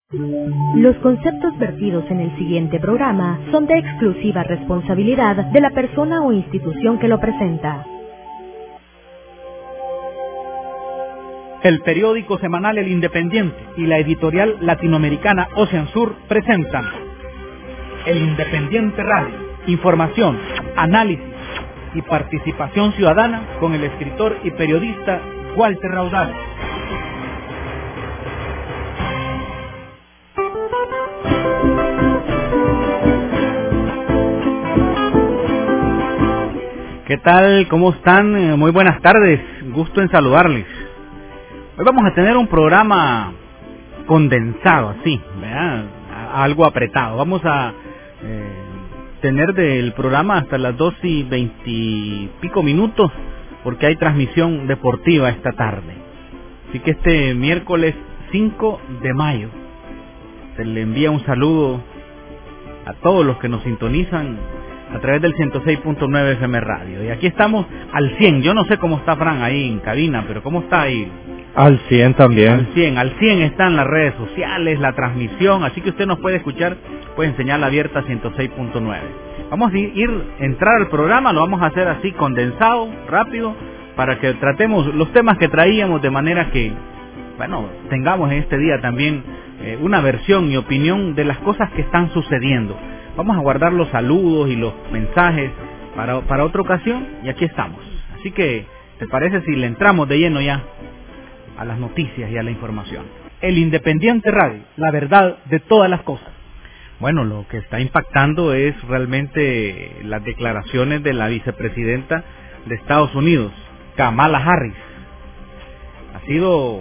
Los conceptos vertidos en el siguiente programa son de exclusiva responsabilidad de la persona o institución que lo presenta. El periódico semanal El Independiente y la editorial latinoamericana Ocean Sur presentan El Independiente Radio, información, análisis y participación ciudadana con el escritor y periodista Walter Raudal. ¿Qué tal? ¿Cómo están? Muy buenas tardes, gusto en saludarles. Hoy vamos a tener un programa condensado, así, ¿verdad? Algo apretado. Vamos a tener del programa hasta las 2:20 y pico minutos, porque hay transmisión deportiva esta tarde. Así que este miércoles 5 de mayo se le envía un saludo a todos los que nos sintonizan a través del 106.9 FM Radio. Y aquí estamos al 100. Yo no sé cómo está Fran ahí en cabina, pero ¿cómo está ahí? Al 100 también. Al 100 están las redes sociales, la transmisión, así que usted nos puede escuchar, puede señal abierta 106.9. Vamos a entrar al programa, lo vamos a hacer así condensado, rápido, para que tratemos los temas que traíamos de manera que, bueno, tengamos en este día también una versión y opinión de las cosas que están sucediendo. Vamos a guardar los saludos y los mensajes para otra ocasión, y aquí estamos. Así que, ¿te parece si le entramos de lleno ya a las noticias y a la información? El Independiente Radio, la verdad de todas las cosas. Bueno, lo que está impactando es realmente las declaraciones de la vicepresidenta de Estados Unidos, Kamala Harris. Ha sido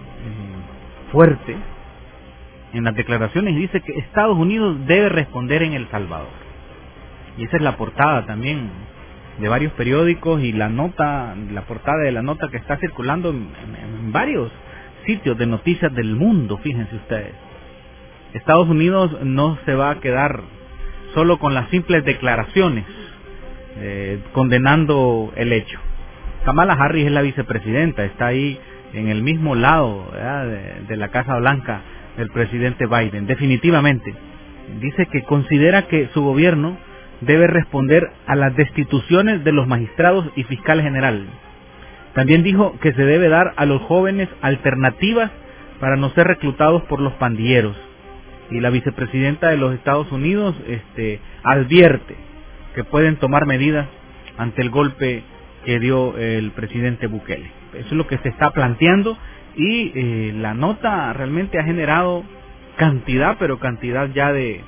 fuerte en las declaraciones, dice que Estados Unidos debe responder en El Salvador. Y esa es la portada también de varios periódicos y la portada de la nota que está circulando en varios sitios de noticias del mundo, fíjense ustedes. Estados Unidos no se va a quedar solo con las simples declaraciones condenando el hecho. Kamala Harris es la vicepresidenta, está ahí en el mismo lado, ¿verdad?, de la Casa Blanca del presidente Biden. Definitivamente dice que considera que su gobierno debe responder a las destituciones de los magistrados y fiscal general. También dijo que se debe dar a los jóvenes alternativas para no ser reclutados por los pandilleros. Y la vicepresidenta de los Estados Unidos advierte que pueden tomar medidas ante el golpe que dio el presidente Bukele. Eso es lo que se está planteando, y la nota realmente ha generado cantidad ya de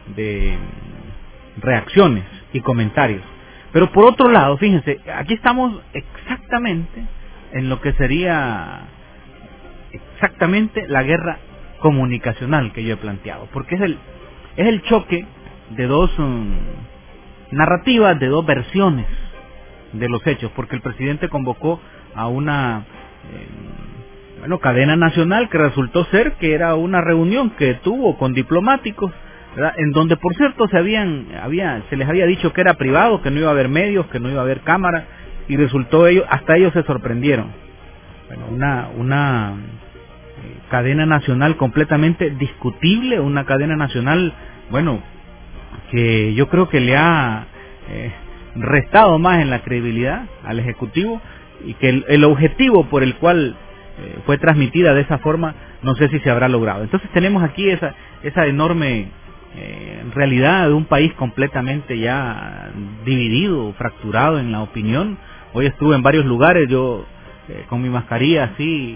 reacciones y comentarios. Pero por otro lado, fíjense, aquí estamos exactamente en lo que sería exactamente la guerra comunicacional que yo he planteado, porque es el choque de dos narrativas, de dos versiones de los hechos, porque el presidente convocó a una cadena nacional que resultó ser que era una reunión que tuvo con diplomáticos, ¿verdad?, en donde por cierto se les había dicho que era privado, que no iba a haber medios, que no iba a haber cámaras, y resultó hasta ellos se sorprendieron. Bueno, una cadena nacional completamente discutible, una cadena nacional, bueno, que yo creo que le ha restado más en la credibilidad al Ejecutivo, y que el objetivo por el cual fue transmitida de esa forma, no sé si se habrá logrado. Entonces tenemos aquí esa enorme realidad de un país completamente ya dividido, fracturado en la opinión. Hoy estuve en varios lugares, yo con mi mascarilla así,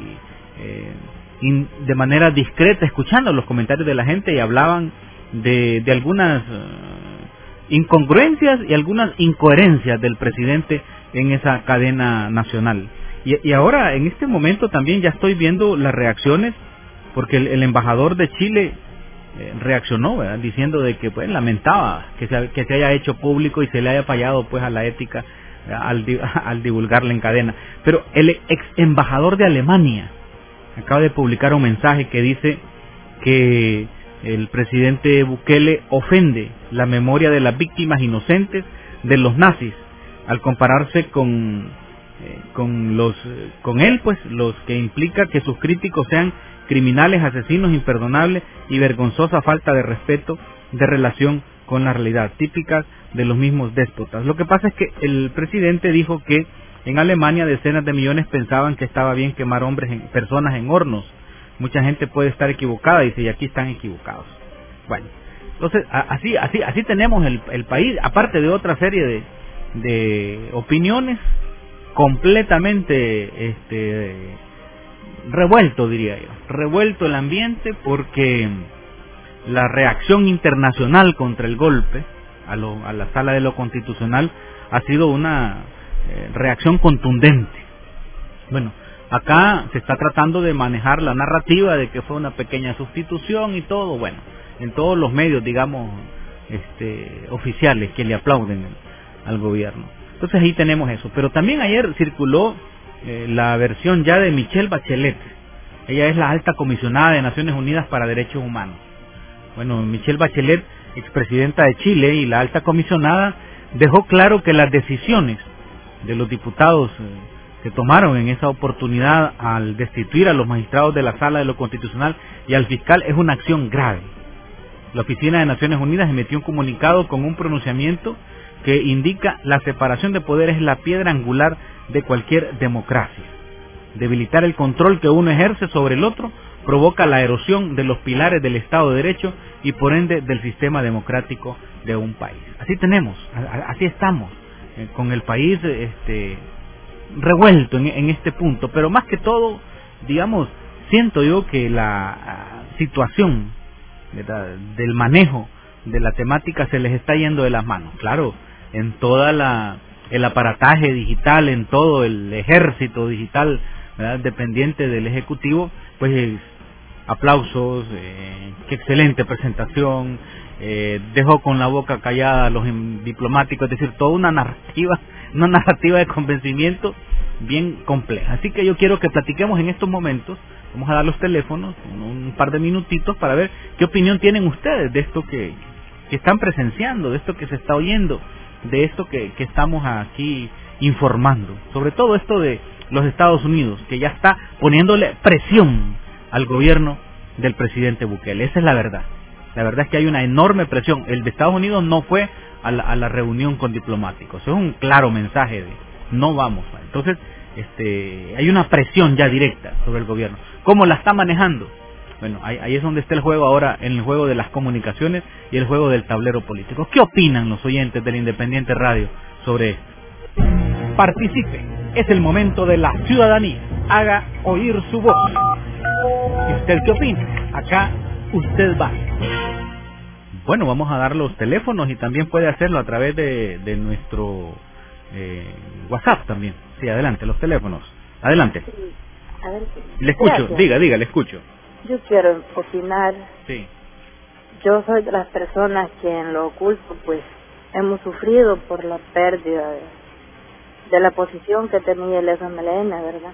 de manera discreta, escuchando los comentarios de la gente, y hablaban de algunas incongruencias y algunas incoherencias del presidente en esa cadena nacional. Y ahora, en este momento también ya estoy viendo las reacciones, porque el embajador de Chile reaccionó, ¿verdad?, diciendo de que pues lamentaba que se haya hecho público y se le haya fallado pues a la ética al divulgarla en cadena. Pero el ex embajador de Alemania acaba de publicar un mensaje que dice que el presidente Bukele ofende la memoria de las víctimas inocentes de los nazis al compararse con él, pues, los que implica que sus críticos sean criminales, asesinos, imperdonables y vergonzosa falta de respeto de relación con la realidad, típicas de los mismos déspotas. Lo que pasa es que el presidente dijo que en Alemania decenas de millones pensaban que estaba bien quemar personas en hornos. Mucha gente puede estar equivocada, dice, y aquí están equivocados. Bueno, entonces así tenemos el país, aparte de otra serie de opiniones completamente revuelto, diría yo, revuelto el ambiente, porque la reacción internacional contra el golpe a la Sala de lo Constitucional ha sido una reacción contundente. Bueno, acá se está tratando de manejar la narrativa de que fue una pequeña sustitución y todo, bueno, en todos los medios, digamos, oficiales que le aplauden al gobierno. Entonces ahí tenemos eso. Pero también ayer circuló la versión ya de Michelle Bachelet. Ella es la alta comisionada de Naciones Unidas para Derechos Humanos. Bueno, Michelle Bachelet, expresidenta de Chile y la alta comisionada, dejó claro que las decisiones de los diputados que tomaron en esa oportunidad al destituir a los magistrados de la Sala de lo Constitucional y al fiscal es una acción grave. La Oficina de Naciones Unidas emitió un comunicado con un pronunciamiento que indica: la separación de poderes es la piedra angular de cualquier democracia. Debilitar el control que uno ejerce sobre el otro provoca la erosión de los pilares del Estado de Derecho y por ende del sistema democrático de un país. Así tenemos, así estamos, con el país revuelto en este punto, pero más que todo, digamos, siento yo que la situación, ¿verdad?, del manejo de la temática se les está yendo de las manos. Claro, en toda el aparataje digital, en todo el ejército digital, ¿verdad?, dependiente del Ejecutivo, pues aplausos, qué excelente presentación, dejó con la boca callada a los diplomáticos, es decir, toda una narrativa de convencimiento bien compleja. Así que yo quiero que platiquemos en estos momentos. Vamos a dar los teléfonos, un par de minutitos, para ver qué opinión tienen ustedes de esto que están presenciando, de esto que se está oyendo, de esto que estamos aquí informando, sobre todo esto de los Estados Unidos, que ya está poniéndole presión al gobierno del presidente Bukele. Esa es la verdad. La verdad es que hay una enorme presión. El de Estados Unidos no fue a la reunión con diplomáticos. Eso es un claro mensaje de no vamos. Entonces, hay una presión ya directa sobre el gobierno. ¿Cómo la está manejando? Bueno, ahí es donde está el juego ahora, en el juego de las comunicaciones y el juego del tablero político. ¿Qué opinan los oyentes del Independiente Radio sobre esto? Participe. Es el momento de la ciudadanía. Haga oír su voz. ¿Y usted qué opina? Acá usted va. Bueno, vamos a dar los teléfonos y también puede hacerlo a través de nuestro WhatsApp también. Sí, adelante, los teléfonos. Adelante. Sí. A ver, le escucho, gracias. diga, le escucho. Yo quiero opinar. Sí. Yo soy de las personas que en lo oculto pues hemos sufrido por la pérdida de la posición que tenía el FMLN, ¿verdad?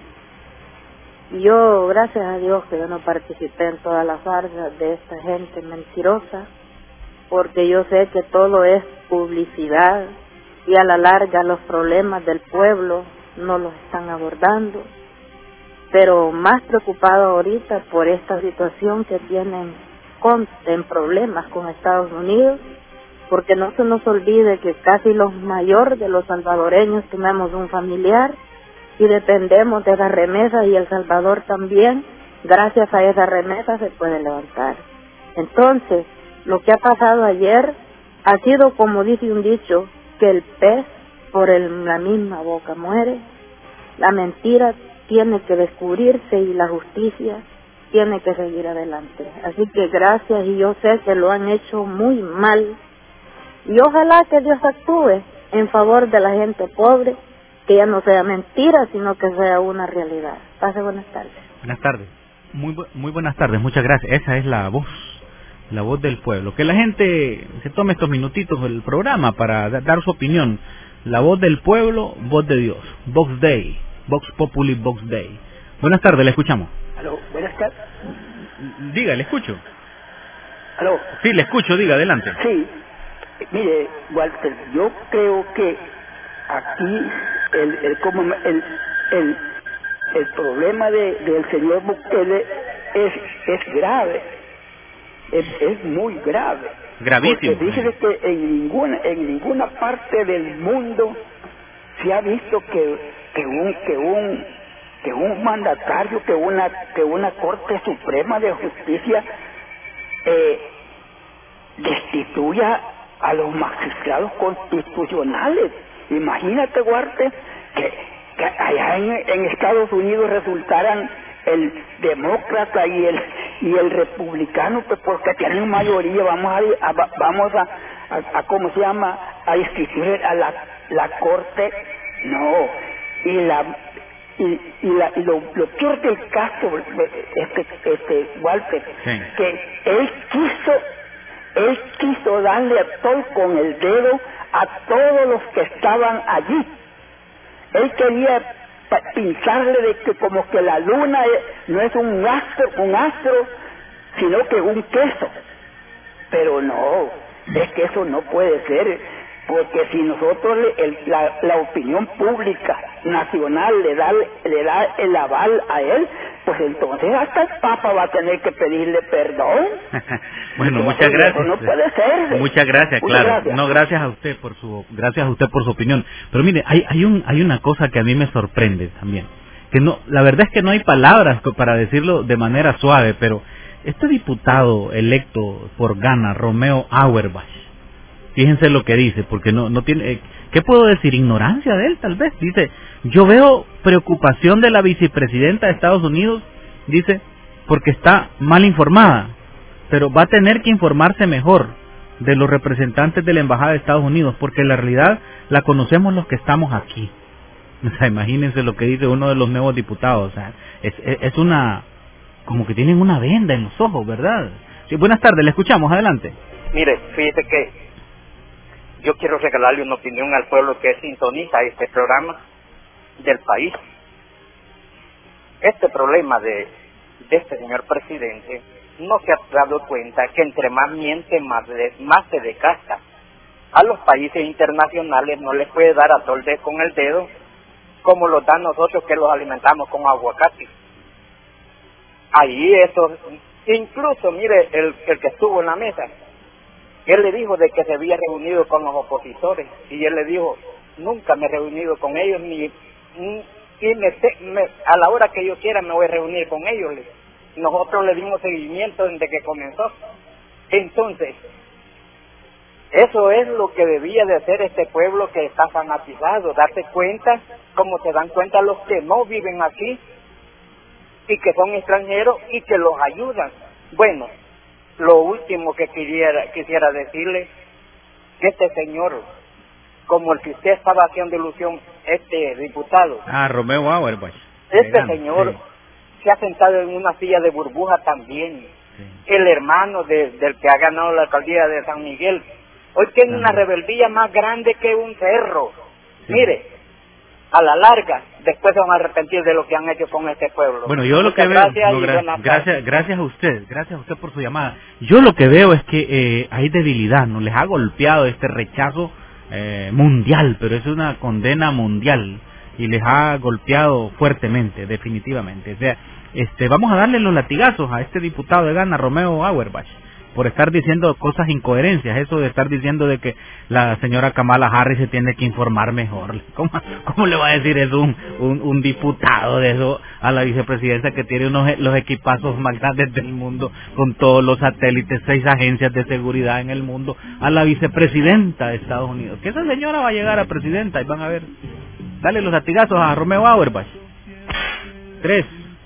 Y yo, gracias a Dios, que yo no participé en todas las farsas de esta gente mentirosa, porque yo sé que todo es publicidad y a la larga los problemas del pueblo no los están abordando. Pero más preocupado ahorita por esta situación que tienen en problemas con Estados Unidos, porque no se nos olvide que casi los mayores de los salvadoreños tenemos un familiar y dependemos de las remesas, y El Salvador también, gracias a esas remesas se puede levantar. Entonces, lo que ha pasado ayer ha sido, como dice un dicho, que el pez por la misma boca muere. La mentira tiene que descubrirse y la justicia tiene que seguir adelante. Así que gracias, y yo sé que lo han hecho muy mal, y ojalá que Dios actúe en favor de la gente pobre, que ya no sea mentira, sino que sea una realidad. Pase buenas tardes. Buenas tardes. Muy buenas tardes, muchas gracias. Esa es la voz del pueblo. Que la gente se tome estos minutitos del programa para dar su opinión. La voz del pueblo, voz de Dios. Vox Day, Vox Populi, Vox Day. Buenas tardes, le escuchamos. Aló, buenas tardes. Diga, le escucho. Aló. Sí, le escucho, diga, adelante. Sí, mire, Walter, yo creo que aquí el problema del señor Bukele es grave, es muy grave. Gravísimo. Porque dice que en ninguna parte del mundo se ha visto que un mandatario, que una Corte Suprema de Justicia destituya a los magistrados constitucionales. Imagínate, Huarte, que allá en Estados Unidos resultaran el demócrata y el republicano, pues porque tienen mayoría, vamos a ¿cómo se llama?, a destituir a la Corte. No, lo peor del caso, Walter, sí, que él quiso darle a todo con el dedo a todos los que estaban allí. Él quería pincharle de que como que la luna no es un astro, sino que un queso. Pero no, es que eso no puede ser, porque si nosotros la opinión pública nacional le da el aval a él, pues entonces hasta el Papa va a tener que pedirle perdón. Bueno, muchas gracias. Eso no puede ser. Muchas gracias, claro. Gracias. No, gracias a usted por su opinión. Pero mire, hay una cosa que a mí me sorprende también, que no, la verdad es que no hay palabras para decirlo de manera suave, pero este diputado electo por Ghana, Romeo Auerbach, fíjense lo que dice, porque no tiene, ¿qué puedo decir? Ignorancia de él, tal vez. Dice, yo veo preocupación de la vicepresidenta de Estados Unidos, dice, porque está mal informada, pero va a tener que informarse mejor de los representantes de la Embajada de Estados Unidos, porque la realidad la conocemos los que estamos aquí. O sea, imagínense lo que dice uno de los nuevos diputados. O sea, es una, como que tienen una venda en los ojos, ¿verdad? Sí, buenas tardes, le escuchamos, adelante. Mire, fíjese que yo quiero regalarle una opinión al pueblo que sintoniza este programa del país. Este problema de este señor presidente no se ha dado cuenta que entre más miente, más se desgasta. A los países internacionales no les puede dar a tolder con el dedo como los dan nosotros que los alimentamos con aguacate. Ahí eso, incluso mire el que estuvo en la mesa, él le dijo de que se había reunido con los opositores y él le dijo, nunca me he reunido con ellos a la hora que yo quiera me voy a reunir con ellos. Nosotros le dimos seguimiento desde que comenzó. Entonces, eso es lo que debía de hacer este pueblo que está fanatizado, darse cuenta, como se dan cuenta los que no viven aquí y que son extranjeros y que los ayudan. Bueno, lo último que quisiera decirle, que este señor, como el que usted estaba haciendo ilusión, este diputado, Romeo Auerbach, este señor se ha sentado en una silla de burbuja también. El hermano del que ha ganado la alcaldía de San Miguel, hoy tiene una rebeldía más grande que un cerro. Mire, a la larga, después se van a arrepentir de lo que han hecho con este pueblo. Bueno, yo lo que veo, gracias a usted por su llamada. Yo lo que veo es que hay debilidad, no les ha golpeado este rechazo mundial, pero es una condena mundial y les ha golpeado fuertemente, definitivamente. O sea, vamos a darle los latigazos a este diputado de Ghana, Romeo Auerbach, por estar diciendo cosas incoherencias, eso de estar diciendo de que la señora Kamala Harris se tiene que informar mejor. ¿Cómo le va a decir eso un diputado de eso a la vicepresidenta que tiene los equipazos más grandes del mundo, con todos los satélites, 6 agencias de seguridad en el mundo, a la vicepresidenta de Estados Unidos? Que esa señora va a llegar a presidenta y van a ver. Dale los latigazos a Romeo Auerbach. 3.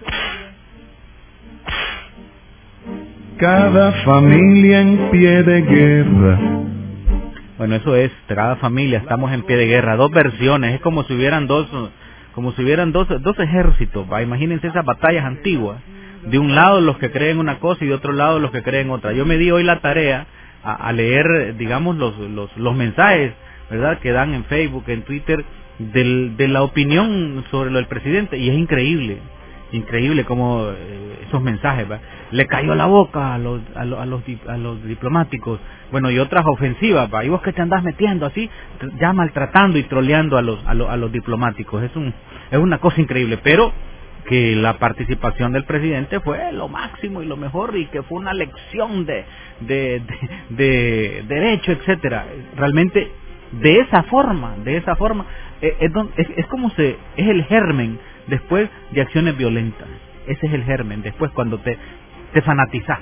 Cada familia en pie de guerra. Bueno, eso es, cada familia, estamos en pie de guerra. 2 versiones, es como si hubieran dos ejércitos. Imagínense esas batallas antiguas. De un lado los que creen una cosa y de otro lado los que creen otra. Yo me di hoy la tarea a leer, digamos, los mensajes, ¿verdad?, que dan en Facebook, en Twitter, de la opinión sobre lo del presidente, y es increíble como esos mensajes, ¿va? Le cayó la boca a los diplomáticos, bueno, y otras ofensivas, ¿va? Y vos que te andás metiendo así, ya maltratando y troleando a los diplomáticos. Es una cosa increíble, pero que la participación del presidente fue lo máximo y lo mejor y que fue una lección de derecho, etcétera. Realmente de esa forma es como es el germen después de acciones violentas. Ese es el germen después cuando te fanatizás,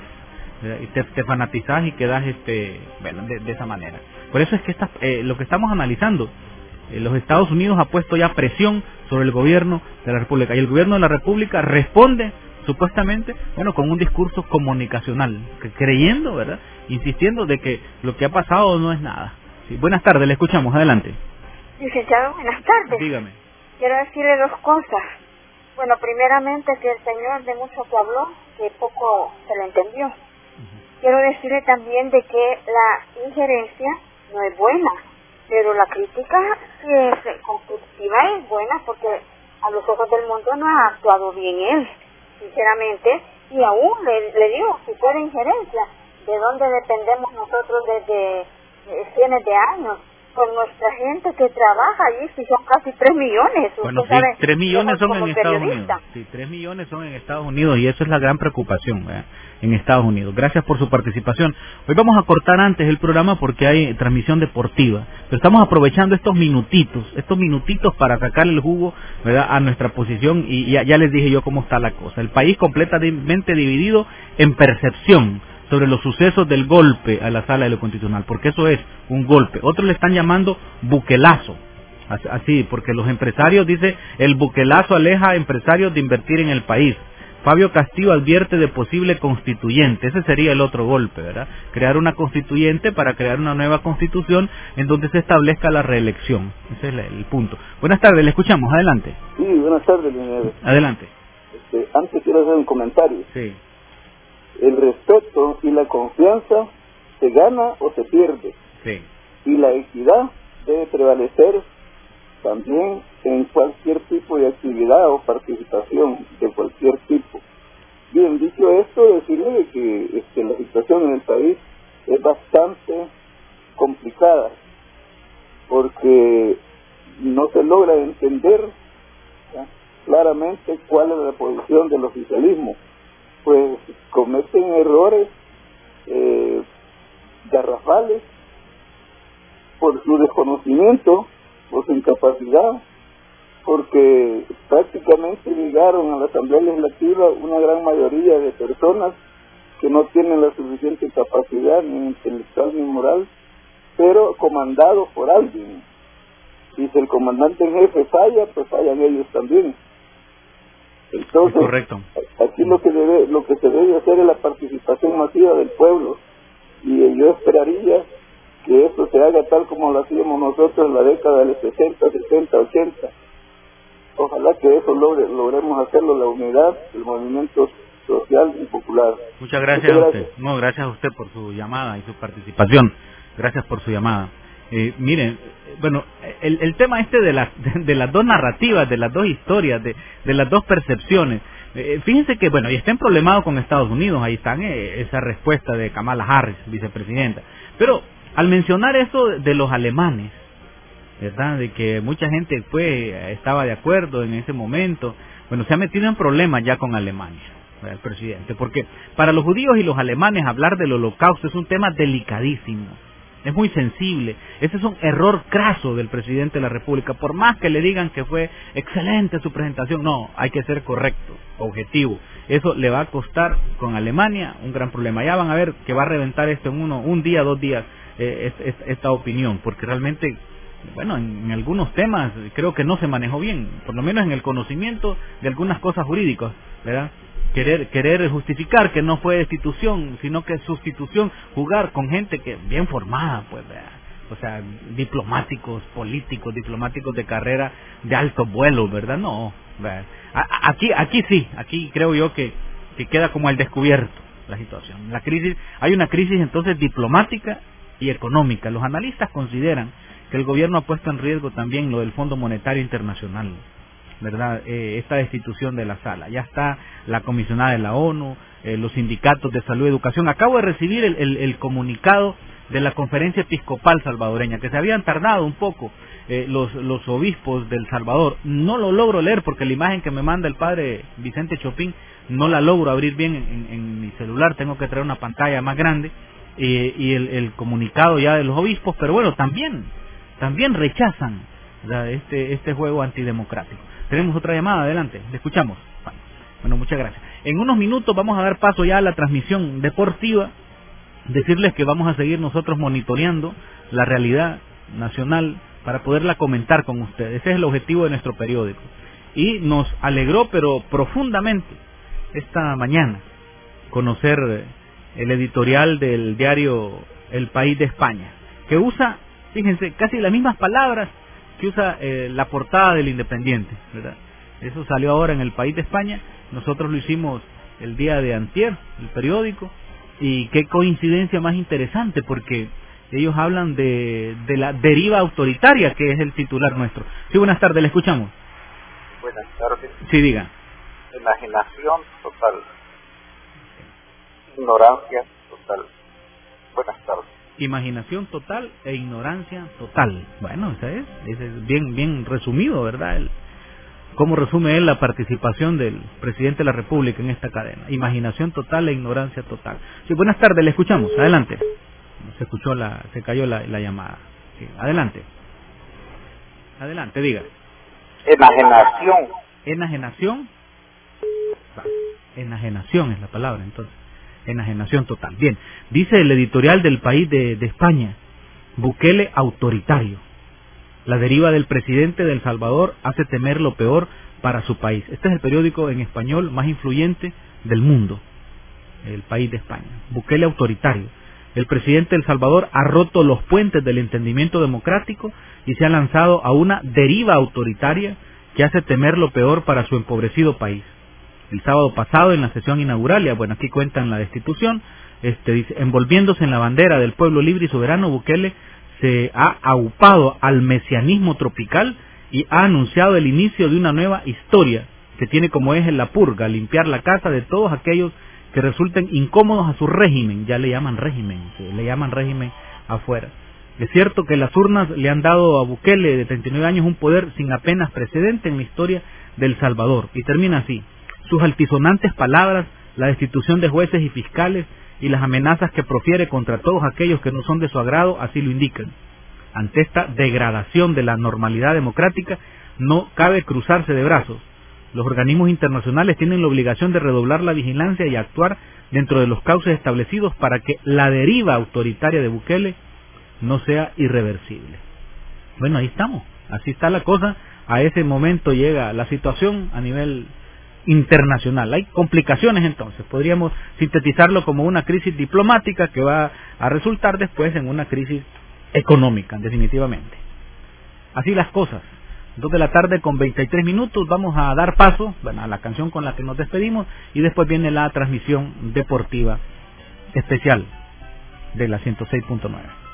te fanatizás y quedas de esa manera. Por eso es que lo que estamos analizando, los Estados Unidos ha puesto ya presión sobre el gobierno de la República y el gobierno de la República responde supuestamente, con un discurso comunicacional, creyendo, ¿verdad? Insistiendo de que lo que ha pasado no es nada. Sí, buenas tardes, le escuchamos, adelante. Licenciado, buenas tardes. Dígame. Quiero decirle dos cosas. Bueno, primeramente que el señor de mucho que habló, que poco se le entendió. Quiero decirle también de que la injerencia no es buena, pero la crítica si es constructiva es buena porque a los ojos del mundo no ha actuado bien él, sinceramente, y aún le digo, si fuera injerencia, ¿de dónde dependemos nosotros desde cientos de años? Con nuestra gente que trabaja allí, si son casi 3 millones. Bueno, sí, 3 millones son en Estados Unidos. Sí, 3 millones son en Estados Unidos y eso es la gran preocupación, ¿verdad? En Estados Unidos. Gracias por su participación. Hoy vamos a cortar antes el programa porque hay transmisión deportiva, pero estamos aprovechando estos minutitos para sacarle el jugo, ¿verdad?, a nuestra posición y ya les dije yo cómo está la cosa. El país completamente dividido en percepción sobre los sucesos del golpe a la Sala de lo Constitucional, porque eso es un golpe. Otros le están llamando buquelazo, así, porque los empresarios, dice, el buquelazo aleja a empresarios de invertir en el país. Fabio Castillo advierte de posible constituyente, ese sería el otro golpe, ¿verdad? Crear una constituyente para crear una nueva constitución en donde se establezca la reelección. Ese es el punto. Buenas tardes, le escuchamos, adelante. Sí, buenas tardes, Leonel. Adelante. Antes quiero hacer un comentario. Sí. El respeto y la confianza se gana o se pierde. Sí. Y la equidad debe prevalecer también en cualquier tipo de actividad o participación de cualquier tipo. Bien, dicho esto, decirle que la situación en el país es bastante complicada porque no se logra entender, ¿ya?, claramente cuál es la posición del oficialismo. Pues cometen errores garrafales por su desconocimiento, por su incapacidad, porque prácticamente llegaron a la Asamblea Legislativa una gran mayoría de personas que no tienen la suficiente capacidad ni intelectual ni moral, pero comandados por alguien. Y si el comandante en jefe falla, pues fallan ellos también. Entonces, correcto. Aquí lo que se debe hacer es la participación masiva del pueblo, y yo esperaría que esto se haga tal como lo hacíamos nosotros en la década del 60, 70, 80. Ojalá que eso logremos hacerlo, la unidad del movimiento social y popular. Muchas gracias a usted. No, gracias a usted por su llamada y su participación. Gracias por su llamada. Miren, bueno, el tema de las dos narrativas, de las dos historias, de las dos percepciones, fíjense que, bueno, y está problemado con Estados Unidos, ahí están esa respuesta de Kamala Harris, vicepresidenta, pero al mencionar eso de los alemanes, ¿verdad?, de que mucha gente estaba de acuerdo en ese momento, bueno, se ha metido en problemas ya con Alemania, ¿verdad?, el presidente, porque para los judíos y los alemanes hablar del holocausto es un tema delicadísimo. Es muy sensible. Ese es un error craso del presidente de la República. Por más que le digan que fue excelente su presentación, no, hay que ser correcto, objetivo. Eso le va a costar con Alemania un gran problema. Ya van a ver que va a reventar esto en un día, 2 días, esta opinión, porque realmente, bueno, en algunos temas creo que no se manejó bien, por lo menos en el conocimiento de algunas cosas jurídicas, ¿verdad? Querer justificar que no fue destitución, sino que sustitución, jugar con gente que bien formada, pues, ¿verdad?, o sea, diplomáticos, políticos, diplomáticos de carrera de alto vuelo, ¿verdad? No, ¿verdad? Aquí sí, aquí creo yo que queda como al descubierto la situación. La crisis, hay una crisis entonces diplomática y económica. Los analistas consideran que el gobierno ha puesto en riesgo también lo del Fondo Monetario Internacional, ¿verdad? Esta destitución de la sala. Ya está la comisionada de la ONU, los sindicatos de salud y educación. Acabo de recibir el comunicado de la Conferencia Episcopal Salvadoreña, que se habían tardado un poco los obispos del Salvador. No lo logro leer porque la imagen que me manda el padre Vicente Chopin no la logro abrir bien en mi celular, tengo que traer una pantalla más grande, y el comunicado ya de los obispos, pero bueno, también rechazan, ¿verdad?, este juego antidemocrático. Tenemos otra llamada, adelante, le escuchamos. Bueno, muchas gracias. En unos minutos vamos a dar paso ya a la transmisión deportiva, decirles que vamos a seguir nosotros monitoreando la realidad nacional para poderla comentar con ustedes. Ese es el objetivo de nuestro periódico. Y nos alegró, pero profundamente, esta mañana, conocer el editorial del diario El País de España, que usa, fíjense, casi las mismas palabras que usa la portada del Independiente, ¿verdad? Eso salió ahora en El País de España, nosotros lo hicimos el día de antier, el periódico, y qué coincidencia más interesante, porque ellos hablan de la deriva autoritaria, que es el titular nuestro. Sí, buenas tardes, le escuchamos. Buenas tardes. Sí, diga. Enajenación total. Ignorancia total. Buenas tardes. Imaginación total e ignorancia total. Bueno, ese es bien resumido, ¿verdad? Cómo resume él la participación del presidente de la República en esta cadena. Imaginación total e ignorancia total. Sí, buenas tardes, le escuchamos. Adelante. Se cayó la llamada. Sí, adelante. Adelante, diga. Enajenación. Enajenación. Enajenación es la palabra, entonces. Enajenación total. Bien, dice el editorial del País de España, Bukele autoritario. La deriva del presidente de El Salvador hace temer lo peor para su país. Este es el periódico en español más influyente del mundo, El País de España. Bukele autoritario. El presidente de El Salvador ha roto los puentes del entendimiento democrático y se ha lanzado a una deriva autoritaria que hace temer lo peor para su empobrecido país. El sábado pasado, en la sesión inaugural, ya bueno, aquí cuentan la destitución, dice, envolviéndose en la bandera del pueblo libre y soberano, Bukele se ha aupado al mesianismo tropical y ha anunciado el inicio de una nueva historia que tiene como eje la purga, limpiar la casa de todos aquellos que resulten incómodos a su régimen. Ya le llaman régimen afuera. Es cierto que las urnas le han dado a Bukele, de 39 años, un poder sin apenas precedente en la historia de El Salvador. Y termina así. Sus altisonantes palabras, la destitución de jueces y fiscales y las amenazas que profiere contra todos aquellos que no son de su agrado así lo indican. Ante esta degradación de la normalidad democrática no cabe cruzarse de brazos. Los organismos internacionales tienen la obligación de redoblar la vigilancia y actuar dentro de los cauces establecidos para que la deriva autoritaria de Bukele no sea irreversible. Bueno, ahí estamos, así está la cosa. A ese momento llega la situación a nivel internacional. Hay complicaciones, entonces podríamos sintetizarlo como una crisis diplomática que va a resultar después en una crisis económica, definitivamente. Así las cosas. 2 de la tarde con 23 minutos, vamos a dar paso, bueno, a la canción con la que nos despedimos, y después viene la transmisión deportiva especial de la 106.9.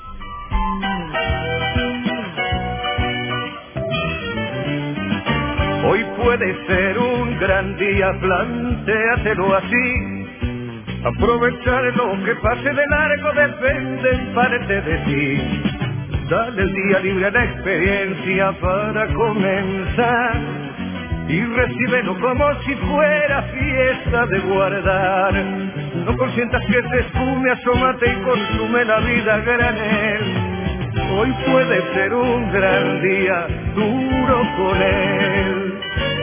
Hoy puede ser un gran día, plantéatelo así. Aprovechar lo que pase de largo depende en parte de ti. Dale el día libre a la experiencia para comenzar y recíbelo como si fuera fiesta de guardar. No consientas que te espume, asómate y consume la vida a granel. Hoy puede ser un gran día, duro con él.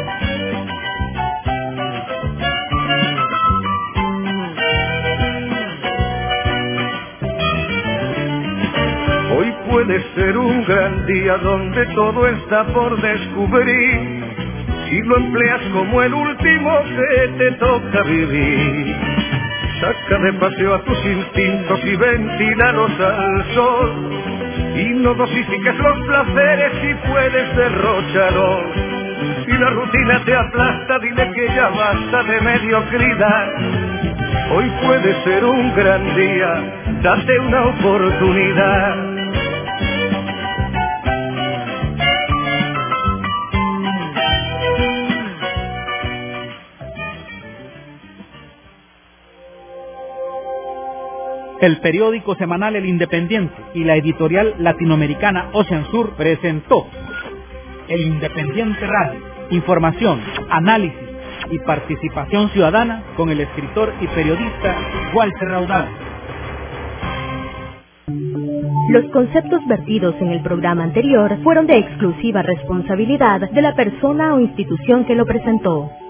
Hoy puede ser un gran día donde todo está por descubrir, si lo empleas como el último que te toca vivir. Saca de paseo a tus instintos y ventílalos al sol, y no dosifiques los placeres si puedes derrocharlos. Si la rutina te aplasta, dile que ya basta de mediocridad. Hoy puede ser un gran día, date una oportunidad. El periódico semanal El Independiente y la editorial latinoamericana Ocean Sur presentó El Independiente Radio. Información, análisis y participación ciudadana con el escritor y periodista Walter Raudal. Los conceptos vertidos en el programa anterior fueron de exclusiva responsabilidad de la persona o institución que lo presentó.